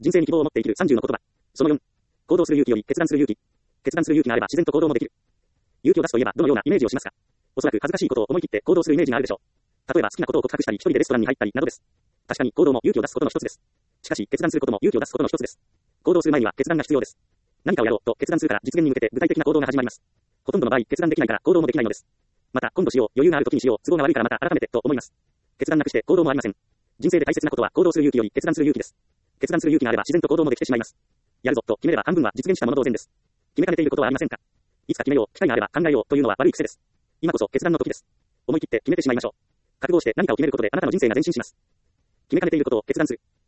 人生に希望を持って生きる30の言葉。その4。行動する勇気より決断する勇気。決断する勇気があれば自然と行動もできる。勇気を出すといえばどのようなイメージをしますか？おそらく恥ずかしいことを思い切って行動するイメージがあるでしょう。例えば好きなことを告白したり、一人でレストランに入ったりなどです。確かに行動も勇気を出すことの一つです。しかし、決断することも勇気を出すことの一つです。行動する前には決断が必要です。何かをやろうと決断するから実現に向けて具体的な行動が始まります。ほとんどの場合、決断できないから行動もできないのです。また、今度しよう、余裕がある時にしよう、都合が悪いからまた改めてと思います。決断なくして行動もありません。人生で大切なことは行動する勇気より決断する勇気です。決断する勇気があれば自然と行動もできてしまいます。やるぞと決めれば半分は実現したもの同然です。決めかねていることはありませんか？いつか決めよう、機会があれば考えようというのは悪い癖です。今こそ決断の時です。思い切って決めてしまいましょう。覚悟して何かを決めることであなたの人生が前進します。決めかねていることを決断する。